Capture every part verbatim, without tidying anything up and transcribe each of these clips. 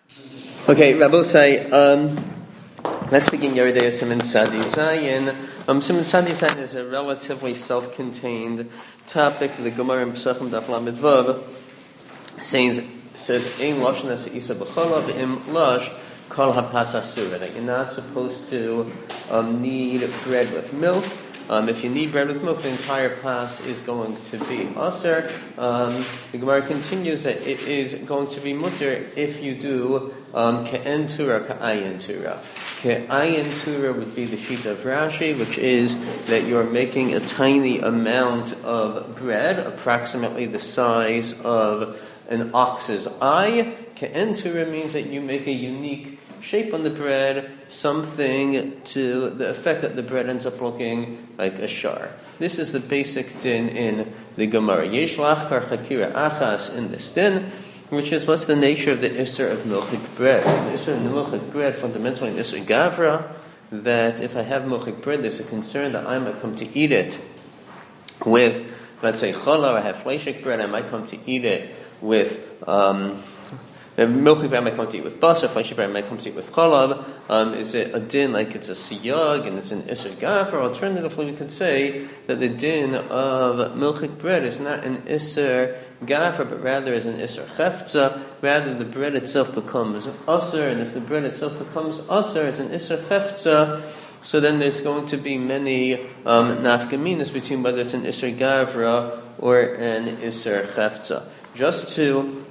Okay, Rabosai, um, let's begin Yeridei Siman Sadi Zayin. Um, Siman Sadi Zayin is a relatively self-contained topic. The Gemara in Pesachim Daf Lamed Vav says, says, Ein Lashon Isa B'cholav Im Lash Kol HaPas Asura. That you're not supposed to um, need bread with milk. Um, if you need bread with milk, the entire pas is going to be aser. Um, the Gemara continues that it is going to be mutter if you do ke'en tura, ka'ayin tura. Ke'ayin tura would be the sheet of Rashi, which is that you're making a tiny amount of bread, approximately the size of an ox's eye. Ke'en tura means that you make a unique shape on the bread, something to the effect that the bread ends up looking like a shar. This is the basic din in the Gemara. Yesh lachkar chakira achas in this din, which is what's the nature of the isser of milchik bread. The isser of milchik bread, fundamentally, the isser gavra, that if I have milchik bread, there's a concern that I might come to eat it with, let's say, challah, I have fleishik bread, I might come to eat it with um, milky bread might come to eat with basar, fleshy bread might come to eat with chalav. Um, is it a din like it's a siyag and it's an isser gaf? Or alternatively, we could say that the din of milchik bread is not an isser gafra, but rather is an isser cheftza. Rather, the bread itself becomes aser, and if the bread itself becomes aser, as an isser cheftza, so then there's going to be many um, nafkaminas between whether it's an isser gavra or an isser cheftza. Just to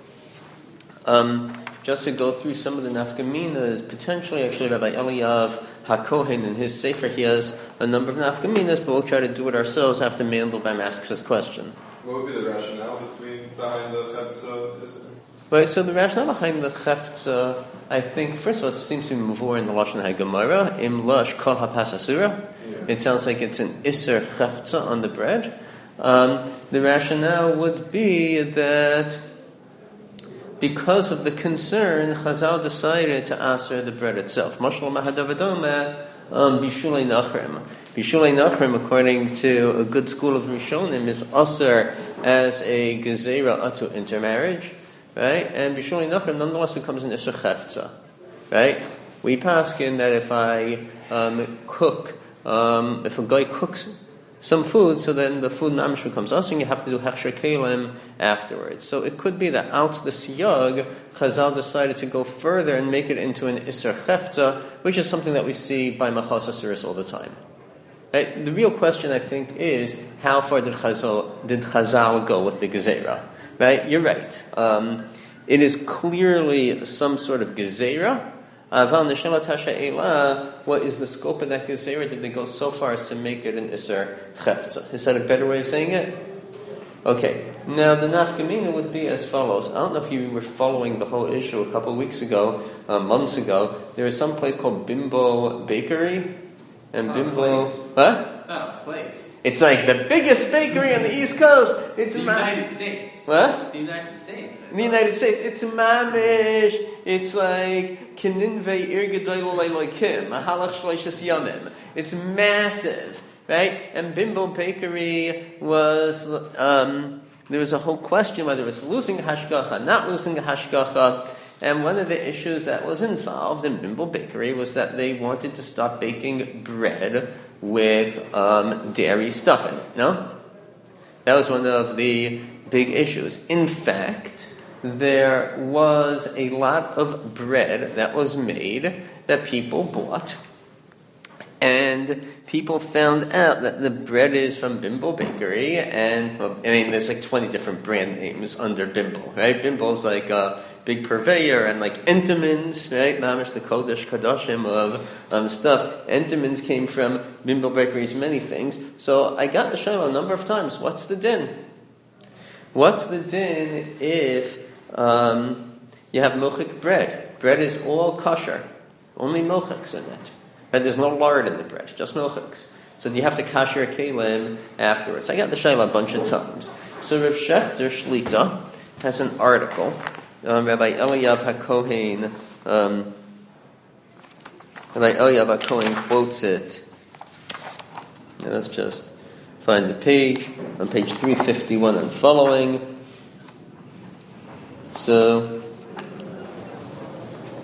Um, just to go through some of the nafkaminas, potentially, actually, Rabbi Eliyav HaKohen in his sefer, he has a number of nafkaminas, but we'll try to do it ourselves after Mandelbaum asks his question. What would be the rationale between behind the cheftza? Right, so the rationale behind the cheftza, I think, first of all, it seems to be more in the Lashon HaGemara, Im Lash Kol HaPas Asura. It sounds like it's an Isser cheftza on the bread. Um, the rationale would be that because of the concern, Chazal decided to aser the bread itself. Mashal mahadavadoma bishulei nachrim. Bishulei nachrim, according to a good school of Rishonim, is aser as a gezerah atu intermarriage, right? And bishulei nachrim nonetheless becomes an iser cheftza, right? We paskin that if I um, cook, um, if a guy cooks some food, so then the food mamish becomes us, and you have to do hechsher kelim afterwards. So it could be that out the siyag, Chazal decided to go further and make it into an iser cheftza, which is something that we see by machas asuris all the time. Right? The real question, I think, is how far did Chazal did Chazal go with the gezerah? Right? You're right. Um, it is clearly some sort of gezerah. Aval neshelat hasha'ela, what is the scope of that gezerah? Did they go so far as to make it an iser cheftza? Is that a better way of saying it? Okay. Now the nafkamina would be as follows. I don't know if you were following the whole issue a couple of weeks ago, uh, months ago. There is some place called Bimbo Bakery, and it's Bimbo, what? It's not a place. It's like the biggest bakery on the East Coast. It's the ma- United States. What? The United States. In the United States, it's mamish. It's like kininvei irgedoylo leiloikim mahalach shloishes yamim. It's massive, right? And Bimbo Bakery was um, there was a whole question whether it's losing hashgacha, not losing hashgacha. And one of the issues that was involved in Bimbo Bakery was that they wanted to stop baking bread with um, dairy stuffing. No? That was one of the big issues. In fact, there was a lot of bread that was made that people bought, and people found out that the bread is from Bimbo Bakery, and, well, I mean, there's like twenty different brand names under Bimbo, right? Bimbo's like a big purveyor, and like Entenmann's, right? Mamish, the Kodesh Kadoshim of um, stuff. Entenmann's came from Bimbo Bakery's many things. So I got the shayla a number of times. What's the din? What's the din if um, you have milchik bread? Bread is all kosher. Only milchiks in it. And there's no lard in the bread, just milchiks. So you have to kasher kelim afterwards. I got the shayla a bunch of times. So Rav Shechter Shlita has an article. Um, Rabbi Eliyav HaKohen, um, Rabbi Eliyav HaKohen quotes it. Now let's just find the page, on page three fifty-one and following. So,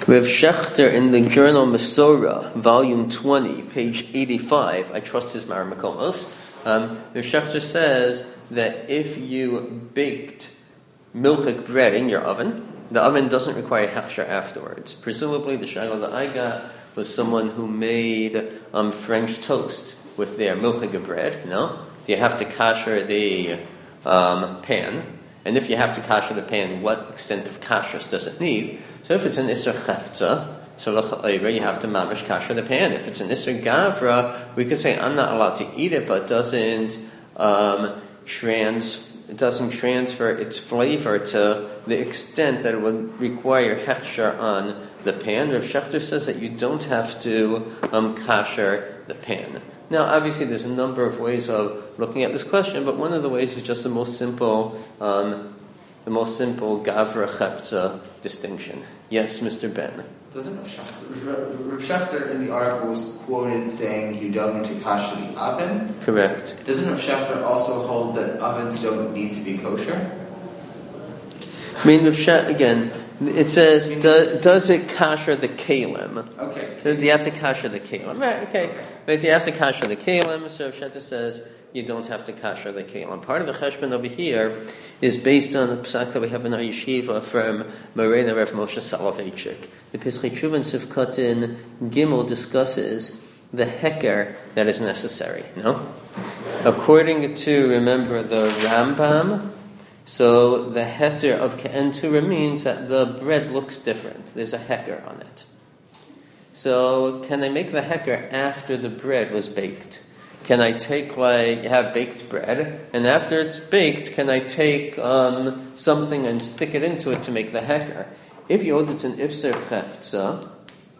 Rav Shechter in the journal Masorah, volume twenty, page eighty-five, I trust his Maramakomos, um, Rav Shechter says that if you baked milchik bread in your oven, the oven doesn't require hechsher afterwards. Presumably the shayla that I got was someone who made um, French toast with their milchik bread, no? You have to kasher the um, pan, and if you have to kasher the pan, what extent of kashrus does it need? So if it's an Isser Chefza, so you have to mamish kasher the pan. If it's an Isser Gavra, we could say I'm not allowed to eat it, but doesn't um, trans it doesn't transfer its flavor to the extent that it would require hechsher on the pan. Rav Shechter says that you don't have to um, kasher the pan. Now, obviously, there's a number of ways of looking at this question, but one of the ways is just the most simple, um, the most simple Gavra Chefza distinction. Yes, Mister Ben. Doesn't Rav Shechter, Rav Shechter in the article was quoted saying you don't need to kasher the oven? Correct. Doesn't Rav Shechter also hold that ovens don't need to be kosher? I mean, Rav Shechter, again, it says, do, does it kasher the kalim? Okay. Do you have to kasher the kalim? Right, okay. But you have to kasher the kalim, so Rav Shechter says you don't have to kasher the kalim. Part of the cheshbon over here is based on the psak that we have in our yeshiva from Morena Rav Moshe Soloveitchik. The Pesach Tshuva Sivkotin Gimel discusses the heker that is necessary. No, according to remember the Rambam, so the heter of Ke'en Turah means that the bread looks different. There's a heker on it. So can I make the heker after the bread was baked? Can I take, like, have baked bread, and after it's baked, can I take um, something and stick it into it to make the heker? If you hold it an ifser chefza,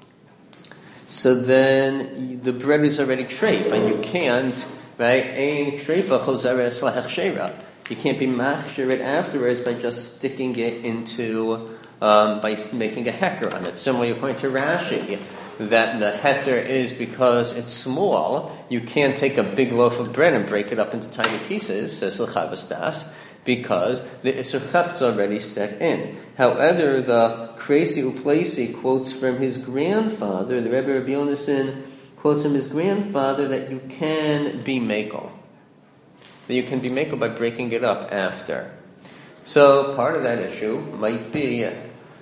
so then the bread is already treif, and you can't, right? Ein treifa choseres lahechshera. You can't be machshir it afterwards by just sticking it into, um, by making a heker on it. Similarly, according to Rashi, that the heter is because it's small, you can't take a big loaf of bread and break it up into tiny pieces, says L'chavas Das, because the Isser Chefza already set in. However, the Kresi Uplesi quotes from his grandfather, the Rebbe Rabbi Yonason quotes from his grandfather that you can be makel. That you can be makel by breaking it up after. So part of that issue might be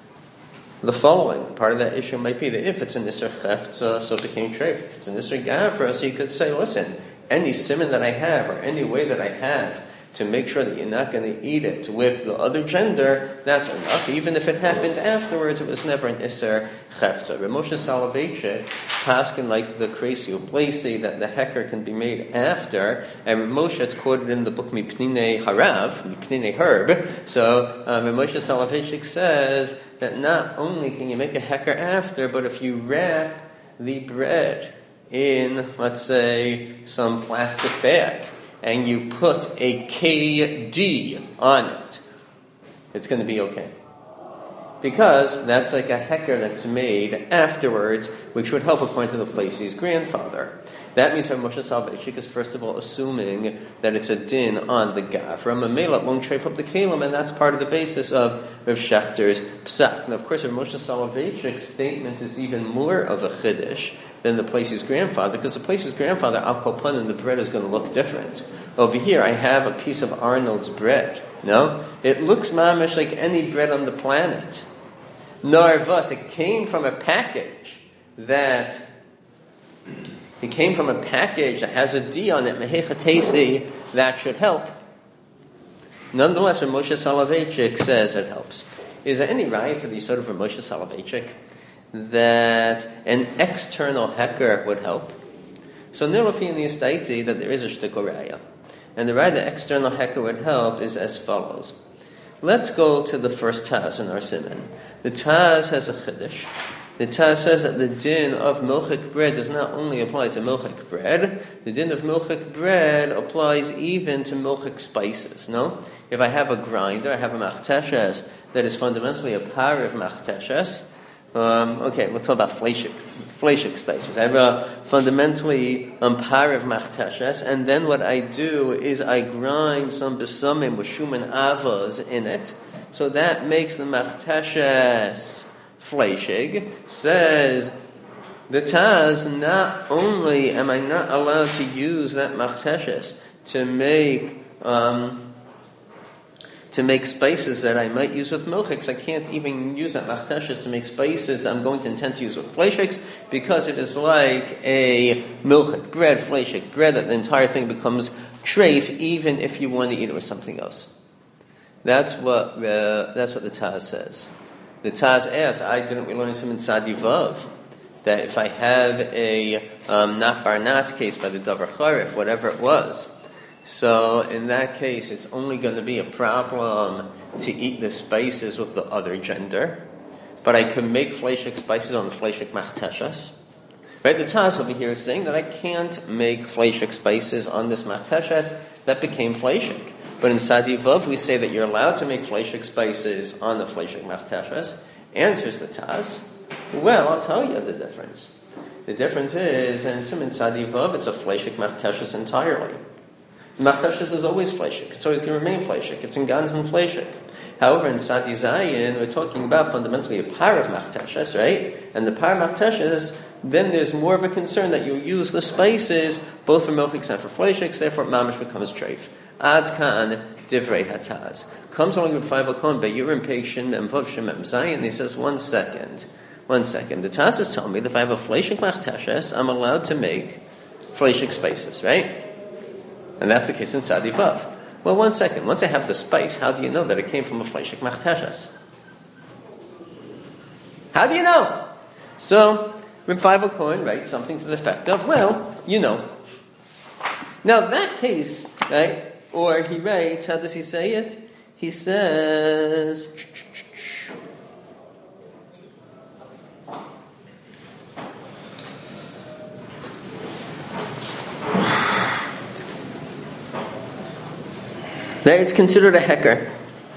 the following. Part of that issue might be that if it's an Isser Chefza, so it became treif. If it's an Isser Gavra, so you could say, listen, any simon that I have, or any way that I have to make sure that you're not going to eat it with the other gender, that's enough. Even if it happened afterwards, it was never an Isser Chefza. Rav Moshe Soloveitchik paskin like the Kresi Uplesi that the heker can be made after, and Rav Moshe, it's quoted in the book Mipnine Harav, Mipnine Herb. So um, Rav Moshe Soloveitchik says that not only can you make a heker after, but if you wrap the bread in, let's say, some plastic bag, and you put a K D on it, it's going to be okay. Because that's like a heker that's made afterwards, which would help according to the Plesi's grandfather. That means Rav Moshe Soloveitchik is first of all assuming that it's a din on the Gavra. Mamela won't treif up the kalim, and that's part of the basis of Rav Shechter's psak. And of course, Rav Moshe Soloveitchik's statement is even more of a chiddush than the Plesi's grandfather, because the Plesi's grandfather, al kol panim, the bread is going to look different. Over here, I have a piece of Arnold's bread. No? It looks mamish like any bread on the planet. Narvus, it came from a package that it came from a package that has a D on it, mehechatesi, that should help. Nonetheless, Rav Moshe Soloveitchik says it helps. Is there any right to the sort of Rav Moshe Soloveitchik that an external heker would help? So Nilofi in the Estaiti that there is a shtickle raya. And the right that external heker would help is as follows. Let's go to the first Taz in our Siman. The Taz has a chiddush. The Taz says that the din of milchik bread does not only apply to milchik bread, the din of milchik bread applies even to milchik spices, no? If I have a grinder, I have a machteshes that is fundamentally a par of machteshes. Um, okay, we'll talk about fleshik, fleshik spices. I have a fundamentally um, par of machteshes, and then what I do is I grind some besamim with shuman avos in it, so that makes the machteshes fleshig, says the Taz, not only am I not allowed to use that machteshes to make um, to make spices that I might use with milchiks, I can't even use that machteshes to make spices I'm going to intend to use with fleshiks, because it is like a milchik, bread, fleshik, bread, that the entire thing becomes treif, even if you want to eat it with something else. That's what uh, that's what the Taz says. The Taz asks, I didn't we learn some in Sadivav, that if I have a um, not bar not case by the davar charif, whatever it was, so in that case it's only going to be a problem to eat the spices with the other gender, but I can make fleshik spices on the fleshik machteshas. Right? The Taz over here is saying that I can't make fleshik spices on this machteshas that became fleshik. But in Sadivav we say that you're allowed to make fleshik spices on the fleshik machteshas. Answers the Taz, well, I'll tell you the difference. The difference is, in Siman Sadivav, it's a fleshik machteshas entirely. Machteshes is always fleshik. It's always going to remain fleshik. It's in gans and fleshik. However, in Sadi Zayin, we're talking about fundamentally a par of machteshes, right? And the par machteshes, then there's more of a concern that you'll use the spices both for milchiks and for fleshiks, therefore mamish becomes treif. Ad kan divrei hataz. Comes along with five akon, but you're impatient and vav shem Zayin. He says, one second. One second. The Taz is telling me that if I have a fleshik machteshes, I'm allowed to make fleshik spices, right? And that's the case in Sadi Vav. Well, one second. Once I have the spice, how do you know that it came from a fleshik machteshes? How do you know? So, Reb Feivel Cohen writes something to the effect of, well, you know. Now, that case, right, or he writes, how does he say it? He says, that it's considered a heker.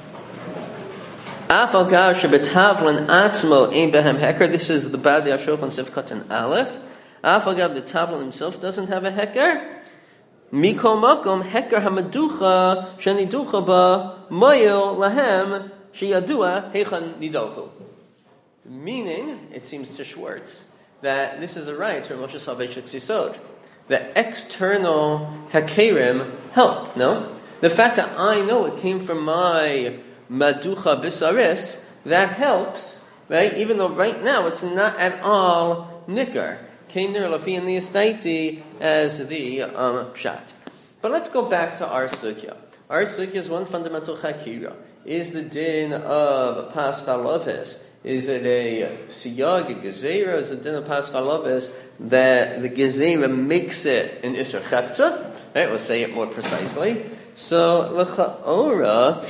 Afal gav shebetavlan atzmo ein behem heker. This is the Badei HaShulchan Sifkat and Aleph. Afal gav, the tavlan himself doesn't have a heker. Mikol makom heker hamaducha sheniducha ba moyel lahem sheyadua heichan nidochu. Meaning, it seems to Schwartz, that this is a right to Moshe Salvation Sisod. The external hekerim help, no? The fact that I know it came from my maducha bisaris, that helps, right? Even though right now it's not at all nikar. Kainer lafi in the estaiti as the um, pshat. But let's go back to our sugya. Our sugya is one fundamental chakira. Is the din of paschalavis, is it a siyag, a gezerah, is the din of paschalavis that the gezerah makes it an isser chefza? Right, we'll say it more precisely. So, l'cha'ora,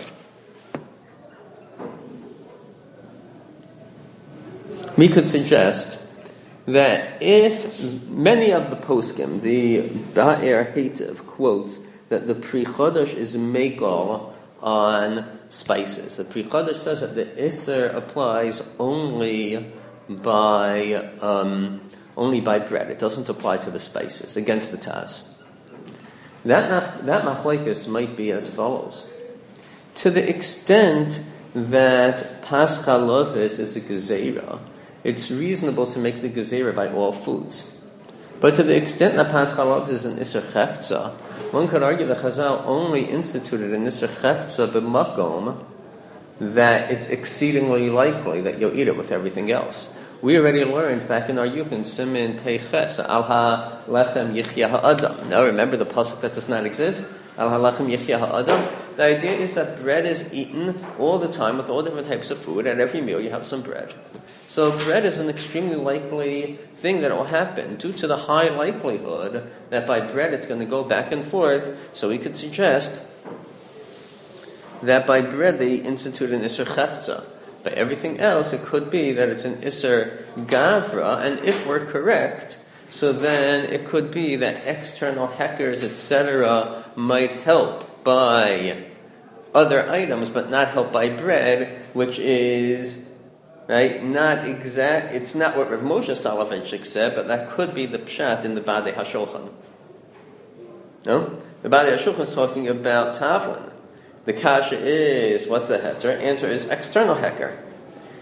we could suggest that if many of the poskim, the Ba'er Hativ quotes that the Pri Chodesh is megal on spices. The Pri Chodesh says that the Isser applies only by um, only by bread. It doesn't apply to the spices, against the Taz. That that machlekes might be as follows: to the extent that paschalavis is a gezerah, it's reasonable to make the gezerah by all foods. But to the extent that paschalavis is an isser chefza, one could argue that Chazal only instituted an isser chefza b'makom that it's exceedingly likely that you'll eat it with everything else. We already learned back in our youth in Simin Peiches, Al ha-lechem yichya ha'adam. Now remember the pasuk that does not exist? Al ha-lechem yichya ha'adam. The idea is that bread is eaten all the time with all different types of food. At every meal you have some bread. So bread is an extremely likely thing that will happen due to the high likelihood that by bread it's going to go back and forth. So we could suggest that by bread they institute an isser chefza. By everything else, it could be that it's an Isser Gavra, and if we're correct, so then it could be that external hekers, et cetera, might help by other items, but not help by bread, which is, right, not exact, it's not what Rav Moshe Soloveitchik said, but that could be the pshat in the Badei HaShulchan. No? The Badei HaShulchan is talking about tavlin. The kasha is, what's the heter? Answer is external heker.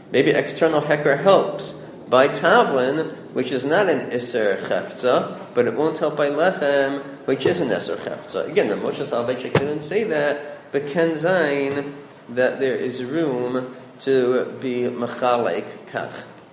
Maybe external heker helps. By tavlin, which is not an iser chefza, but it won't help by lechem, which is an iser chefza. Again, Moshe Soloveitchik didn't say that, but Ken Zayin, that there is room to be machalek kach.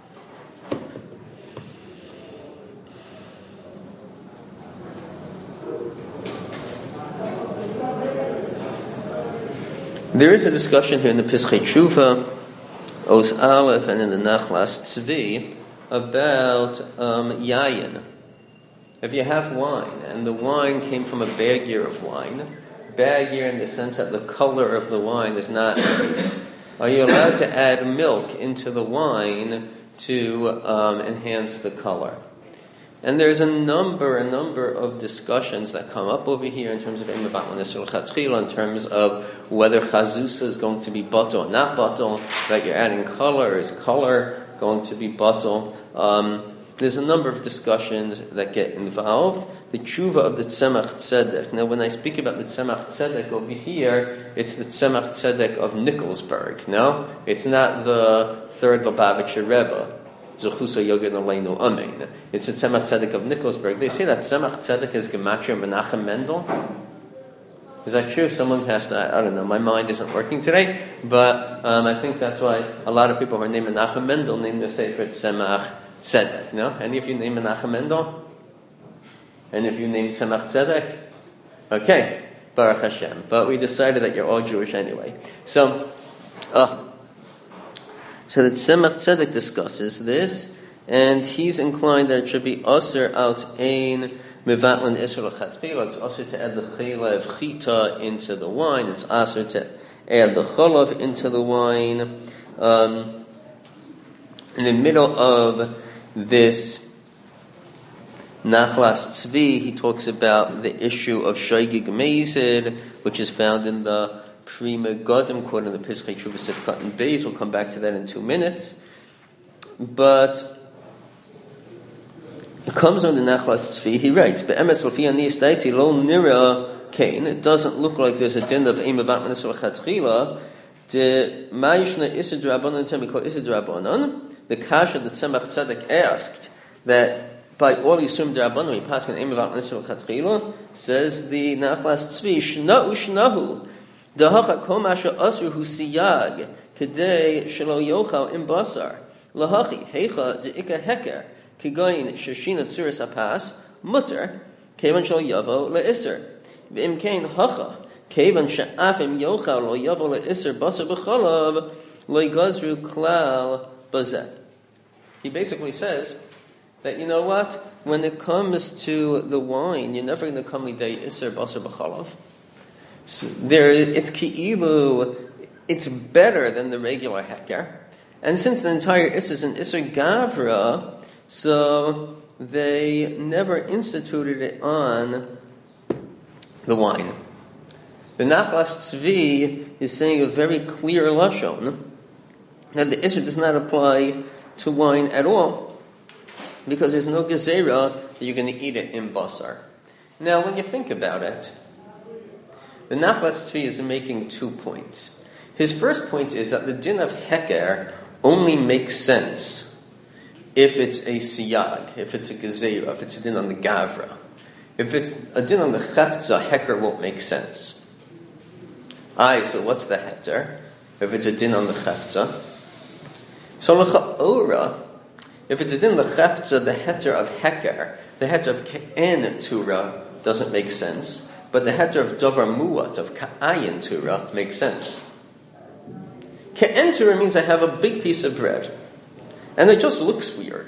There is a discussion here in the Pischei Tshuva, Os Aleph, and in the Nachlas Tzvi about um, yayin. If you have wine, and the wine came from a bad year of wine, bad year in the sense that the color of the wine is not nice, are you allowed to add milk into the wine to um, enhance the color? And there's a number, a number of discussions that come up over here in terms of in terms of whether chazusa is going to be batel or not batel, that you're adding color, is color going to be batel? Um, there's a number of discussions that get involved. The tshuva of the Tzemach Tzedek. Now, when I speak about the Tzemach Tzedek over here, it's the Tzemach Tzedek of Nikolsburg. No, it's not the third Lubavitcher Rebbe. Zechusa Yogin Aleinu Amen. It's a Tzemach Tzedek of Nikolsburg. They say that Tzemach Tzedek is Gematria Menachem Mendel. Is that true? Someone has to, I, I don't know, my mind isn't working today, but um, I think that's why a lot of people who are named Menachem Mendel name their sefer Tzemach Tzedek. No? Any of you name Menachem Mendel? Any of you name Tzemach Tzedek? Okay, Baruch Hashem. But we decided that you're all Jewish anyway. So, uh, So the Tzemach Tzedek discusses this, and he's inclined that it should be aser out ein mevatlin iser l'chatfila. It's aser to add the chayla of chita into the wine. It's aser to add the chalav into the wine. Um, in the middle of this Nachlas Tzvi, he talks about the issue of shaygig mezid, which is found in the Prima Godim quote in the Pischei Tshuva Sifkat and Beis. We'll come back to that in two minutes. But it comes on the Nachlas Tzvi, he writes, Be'emes l'fi ani istaiti lo nira kain. It doesn't look like there's a din of Eim Avat Manis L'chatchila. De Ma'ishna Isid Rabbanon Temiko Isid Rabbanon. The Kasha, the Tzemach Tzedek asked that by all Yisum Rabbanon, he passed an Eim Avat Manis L'chatchila, says the Nachlas Tzvi, Shna'u Shnahu. Dahacha kol masha asur hu siyag kedei shelo yochal im basar lahachi heicha deika heker kigayin shashina tzuris hapas mutter kevan shelo yavo leiser v'im kein hacha kevan she'afim yochal lo yavo leiser basar b'chalav lo yigazru klal bazeh. He basically says that, you know what, when it comes to the wine, you're never going to come lidei iser basar b'chalav. So there, it's ki'ilu, it's better than the regular heker. And since the entire Isser is an Isser Gavra, so they never instituted it on the wine. The Nachlas Tzvi is saying a very clear lashon that the Isser does not apply to wine at all, because there's no gezerah that you're going to eat it in basar. Now, when you think about it, the Nachlas Tzvi is making two points. His first point is that the din of heker only makes sense if it's a siyag, if it's a gezerah, if it's a din on the gavra. If it's a din on the chefza, heker won't make sense. Aye, so what's the heter? If it's a din on the chefza. So l'cha'ora, if it's a din on the chefza, the heter of heker, the heter of ke'en tura doesn't make sense. But the heter of davar muat, of ka'ayin tura, makes sense. Ke'en tura means I have a big piece of bread, and it just looks weird.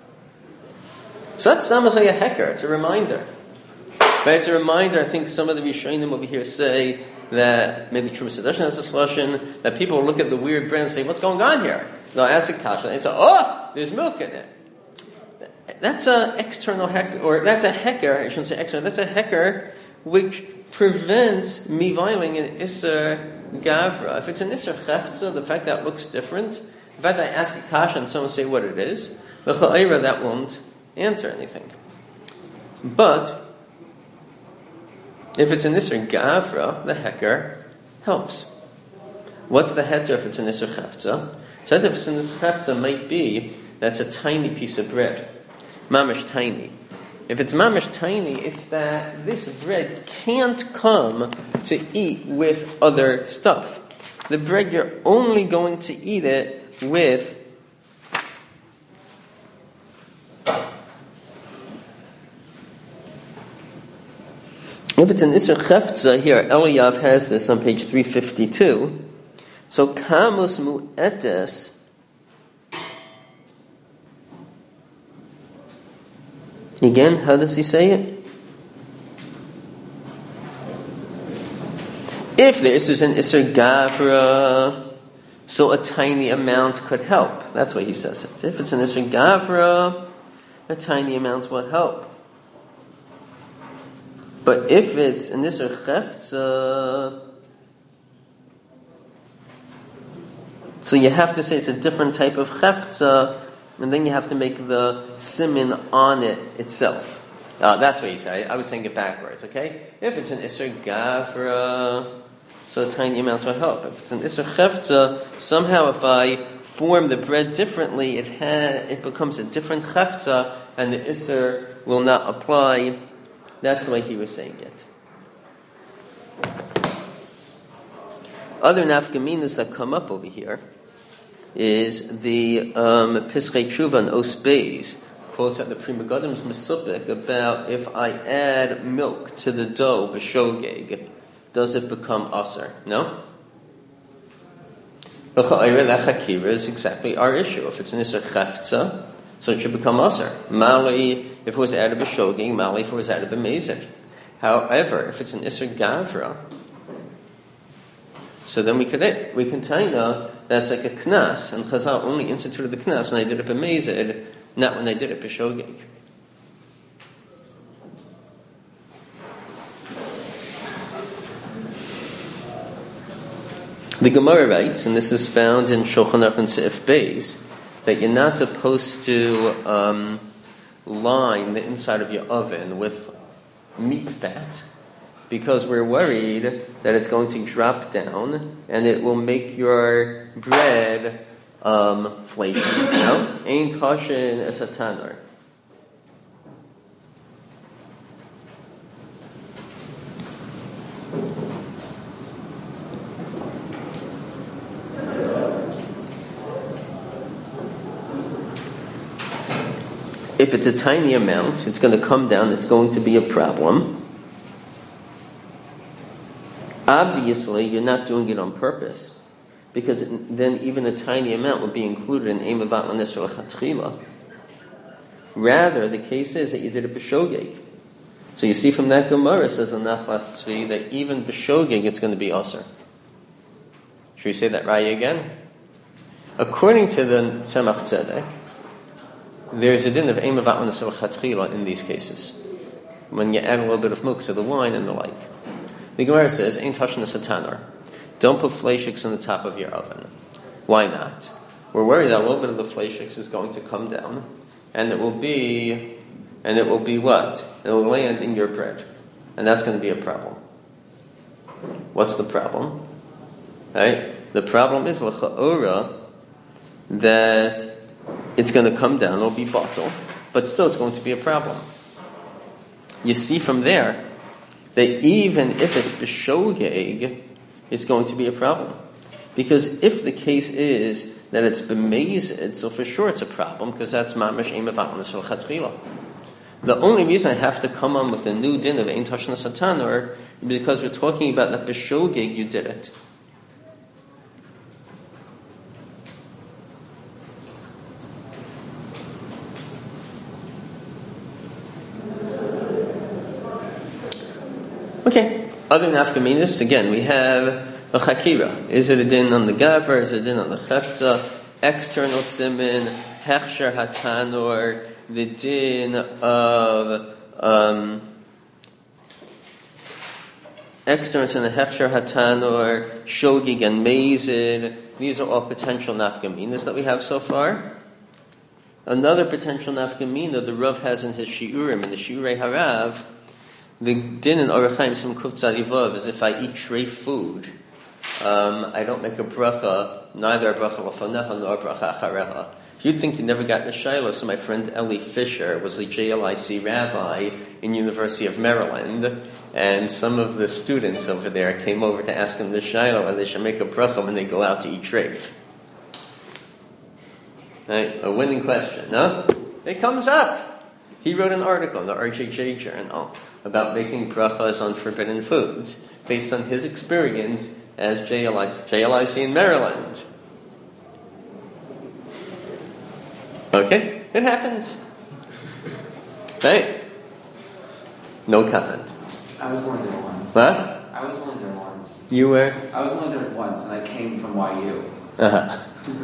So that's not a heker, it's a reminder. Right? It's a reminder. I think some of the Rishonim over here say that maybe Trumas Hadashin has a solution, that people look at the weird bread and say, what's going on here? They'll ask a kasha, and they say, oh, there's milk in it. That's an external heker, or that's a heker, I shouldn't say external, that's a heker which prevents me violating an Isser Gavra. If it's an Isser Chefza, the fact that it looks different, the fact that I ask a kasha and someone say what it is, the Cha'ira, that won't answer anything. But if it's an Isser Gavra, the Heker helps. What's the heter if it's an Isser Chefza? Shadif in this chefza might be that's a tiny piece of bread, mamish tiny. If it's mamish tiny, it's that this bread can't come to eat with other stuff. The bread, you're only going to eat it with if it's an Isser Chefza, here, Eliyav has this on page three fifty-two. So, Kamus Mu'etes, again, how does he say it? If the Isser is an Isser Gavra, so a tiny amount could help. That's why he says it. If it's an Isser Gavra, a tiny amount will help. But if it's an Isser Chefza, so you have to say it's a different type of Chefza, and then you have to make the simin on it itself. Uh, that's what he said. I was saying it backwards, okay? If it's an Isser Gavra, so a tiny amount will help. If it's an Isser Chefza, somehow if I form the bread differently, it ha- it becomes a different Chefza, and the Isser will not apply. That's the way he was saying it. Other nafkaminas that come up over here is the um, Pischei Tshuva and Os Beis quotes at the Pri Megadim's Mesupik about if I add milk to the dough b'shogeg, does it become aser? No? That chakira is exactly our issue. If it's an Isser Chefza, so it should become aser. Mali, if it was added b'shogeg, mali if it was added b'mezid. However, if it's an Isser Gavra, so then we could we can taina that's like a knas, and Chazal only instituted the knas when I did it b'mezid, not when I did it b'shogeg. The Gemara writes, and this is found in Shulchan Aruch and Seif Beis, that you're not supposed to um, line the inside of your oven with meat fat, because we're worried that it's going to drop down and it will make your bread um, flaky. No? Ein kashin es hatanor. If it's a tiny amount, it's going to come down, it's going to be a problem. Obviously, you're not doing it on purpose, because then even a tiny amount would be included in Ein Mevat L'Nisr L'Chatchila. Rather, the case is that you did it b'shogeg. So you see from that Gemara, says in Nachlas Tzvi, that even b'shogeg it's going to be aser. Should we say that raya again? According to the Tzemach Tzedek, there's a din of Ein Mevat L'Nisr L'Chatchila in these cases, when you add a little bit of milk to the wine and the like. The Gemara says, "Ain't touching the satanor." Don't put fleishiks in the top of your oven. Why not? We're worried that a little bit of the fleishiks is going to come down, and it will be, and it will be what? It will land in your bread, and that's going to be a problem. What's the problem? Right? The problem is l'cha'ora that it's going to come down. It'll be bottle, but still, it's going to be a problem. You see from there that even if it's b'shogeg, it's going to be a problem. Because if the case is that it's b'mezid, so for sure it's a problem, because that's mamash Ein Mevat L'Nisr L'Chatchila. The only reason I have to come on with a new din of Ein Tashna Satanor is because we're talking about that b'shogeg you did it. Okay, other nafkaminas, again, we have a chakira. Is it a din on the gavra? Is it a din on the chefza? External simin, hechsher hatanor, the din of um, external simin, hechsher hatanor, shogig and mezid. These are all potential nafkaminas that we have so far. Another potential nafkamina the Rav has in his shiurim, in the shiurei harav. The din in Orach Chaim Sim Kuf Tzadi Vav is if I eat treif food um, I don't make a bracha, neither a bracha lefanecha nor a bracha achareha. You'd think you never got the shayla, so my friend Ellie Fisher was the J L I C rabbi in University of Maryland, and some of the students over there came over to ask him the shayla whether they should make a bracha when they go out to eat treif. Right? A winning question, no? It comes up. He wrote an article in the R J J Journal about making brachas on forbidden foods based on his experience as J L I C in Maryland. Okay, it happens. Right? No comment. I was only there once. What? I was only there once. You were? I was only there once, and I came from Y U. Uh-huh.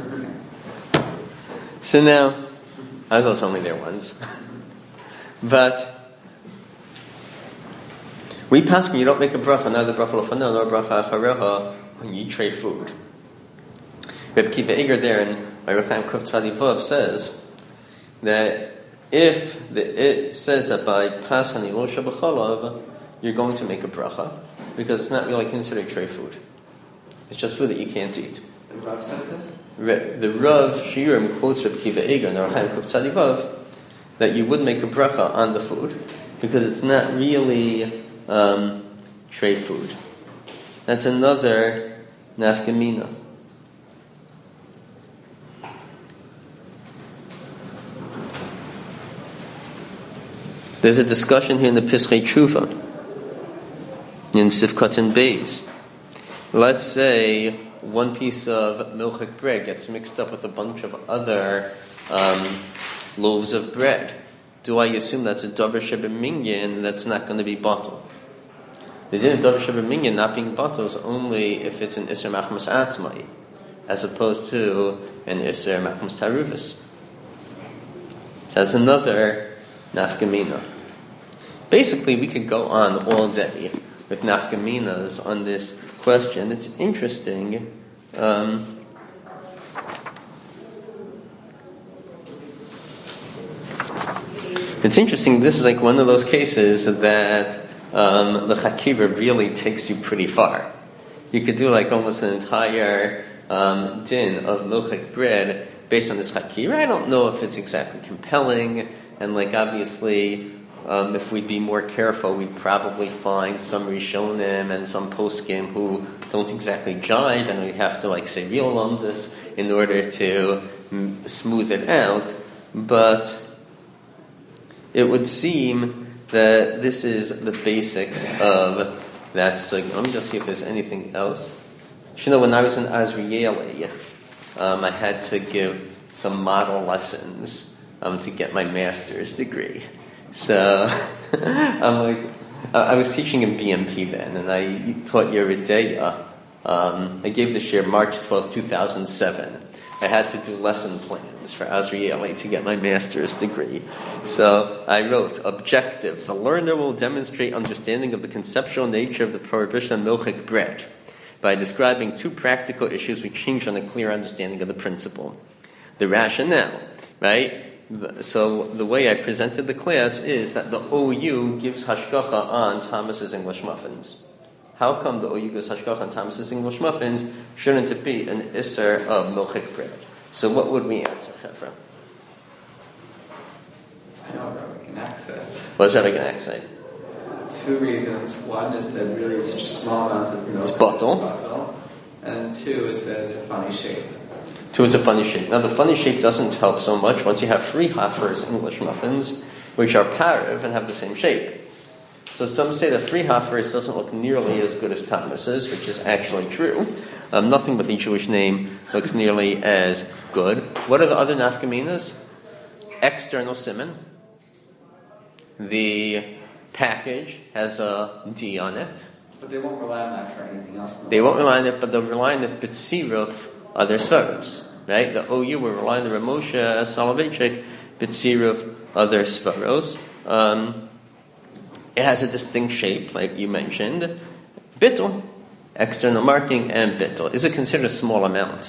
So now, I was also only there once. But we pass when you don't make a bracha, neither bracha lefanah nor bracha achareha, when you eat treif food. Reb Kiva Eger there in Orach Chaim Kuf Tzadi Vav says that if the, it says that by pas hanilo shabachalav you're going to make a bracha because it's not really considered treif food. It's just food that you can't eat. The Rav says this? The Rav Shiurim quotes Reb Kiva Eger in Orach Chaim Kuf Tzadi Vav that you would make a bracha on the food because it's not really um, treif food. That's another nafkamina. There's a discussion here in the Pischei Tshuva in Sifkat and Beis. Let's say one piece of milchik bread gets mixed up with a bunch of other um, loaves of bread. Do I assume that's a davar shebeminyan that's not going to be bottled? The din of davar shebeminyan not being bottled is only if it's an iser machmas atzmai, as opposed to an iser machmas tarufis. That's another nafkamina. Basically, we could go on all day with nafkaminas on this question. It's interesting. Um, it's interesting. This is like one of those cases that um, the chakira really takes you pretty far. You could do like almost an entire um, din of milchik bread based on this chakira. I don't know if it's exactly compelling, and like obviously. Um, if we'd be more careful, we'd probably find some Rishonim and some poskim who don't exactly jive, and we have to like say real lumdus in order to m- smooth it out. But it would seem that this is the basics of that. So let me just see if there's anything else. You know, when I was in Azrieli, um, I had to give some model lessons um, to get my master's degree. So, I'm like, I was teaching in B M P then, and I taught Yeridea. Um, I gave this year March twelfth, two thousand seven. I had to do lesson plans for Azrieli to get my master's degree. So I wrote, objective, the learner will demonstrate understanding of the conceptual nature of the prohibition of milchik bread by describing two practical issues which hinge on a clear understanding of the principle. The rationale, right? So the way I presented the class is that the O U gives hashgacha on Thomas's English muffins. How come the O U gives hashgacha on Thomas's English muffins? Shouldn't it be an iser of milchik bread? So what would we answer, Chevra? I know what Rabbi can access. What's Rabbi Ganak say? Two reasons. One is that really it's such a small amount of milk. It's bottle. It's bottle. And two is that it's a funny shape. Two, it's a funny shape. Now, the funny shape doesn't help so much once you have free Hafer's English muffins, which are parav and have the same shape. So some say that free Hafer's doesn't look nearly as good as Thomas's, which is actually true. Um, nothing with a Jewish name looks nearly as good. What are the other nafkaminas? External siman. The package has a D on it. But they won't rely on that for anything else. They won't rely on it, but they'll rely on the B'tziruf other svaros. Right? The O U will rely on the Ramosha Soloveitchik B'tziruf other svaros. Um, it has a distinct shape, like you mentioned. Bittul, external marking, and bittul. Is it considered a small amount?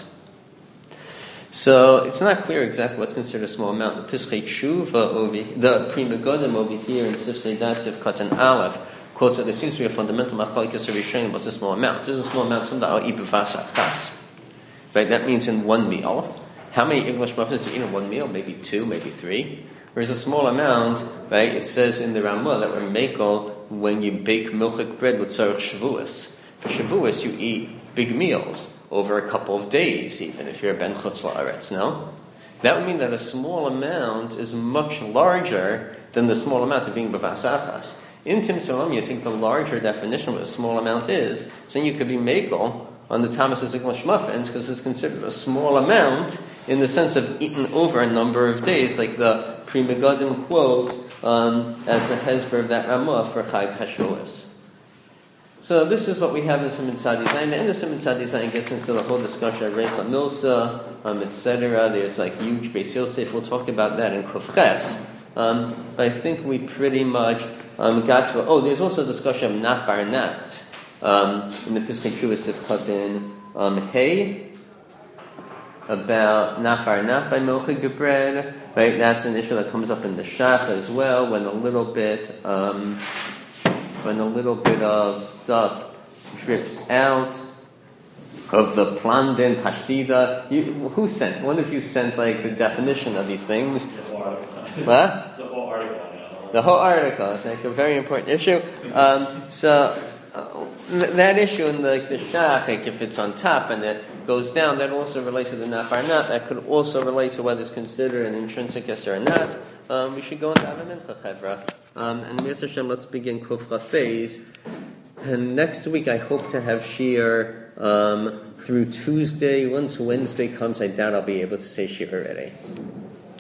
So it's not clear exactly what's considered a small amount. The Pischei Tshuva over the Pri Megadim over here in Sif Seidah Sif Katan Aleph quotes that there seems to be a fundamental machlokes rishonim. What's a small amount? There's a small amount. Some that I'll eat b'vasachas. Right? That means in one meal. How many English muffins do you eat in one meal? Maybe two, maybe three. Whereas a small amount, right? It says in the Ramah that we're makel when you bake milchik bread with tzarich shavuos. For shavuos, you eat big meals over a couple of days, even if you're a ben chutz la'aretz. No, that would mean that a small amount is much larger than the small amount of being b'vasachas. In Tim Salam, you take the larger definition of what a small amount is, so you could be makel on the Thomas's English muffins because it's considered a small amount in the sense of eaten over a number of days, like the Pri Megadim quotes um, as the Hezber of that Ramah for Chag HaShavuos. So this is what we have in Siman Tzadi Zayin. The end of Siman Tzadi Zayin gets into the whole discussion of Reicha Milsa, um, et cetera. There's like huge Beis Yosef. We'll talk about that in Kuf Ches. Um, but I think we pretty much um, got to. Oh, there's also a discussion of Nat Bar Nat um, in the Piskei Teshuvos of Katan um, Hey about Nat Bar Nat by Milchig bread. Right, that's an issue that comes up in the Shach as well when a little bit. Um, When a little bit of stuff drips out of the plandin, pashtida. You, who sent? One of you sent like the definition of these things. The whole article. What? The whole article. Yeah. The whole article. It's like a very important issue. Um, so uh, th- that issue in the, like the shach, like if it's on top and it goes down, that also relates to the nat bar nat. That could also relate to whether it's considered an intrinsic yesser or not. Um, we should go into Avamincha Chevra. Um, and Mitzvah Hashem, let's begin Kuf Chaf Beis. And next week I hope to have Shir um, through Tuesday. Once Wednesday comes, I doubt I'll be able to say Shir already.